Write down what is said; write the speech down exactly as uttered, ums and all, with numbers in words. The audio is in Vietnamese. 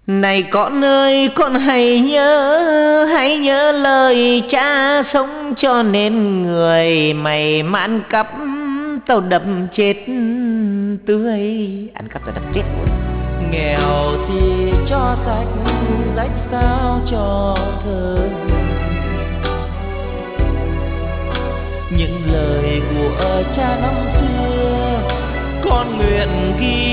Này con ơi, con hãy nhớ, hãy nhớ lời cha sống cho nên người mày mà ăn cắp tao đập chết tươi. Ăn cắp tao đập chết luôn. Nghèo thì cho sách, rách sao cho thơ. Những lời của cha năm xưa con nguyện ghi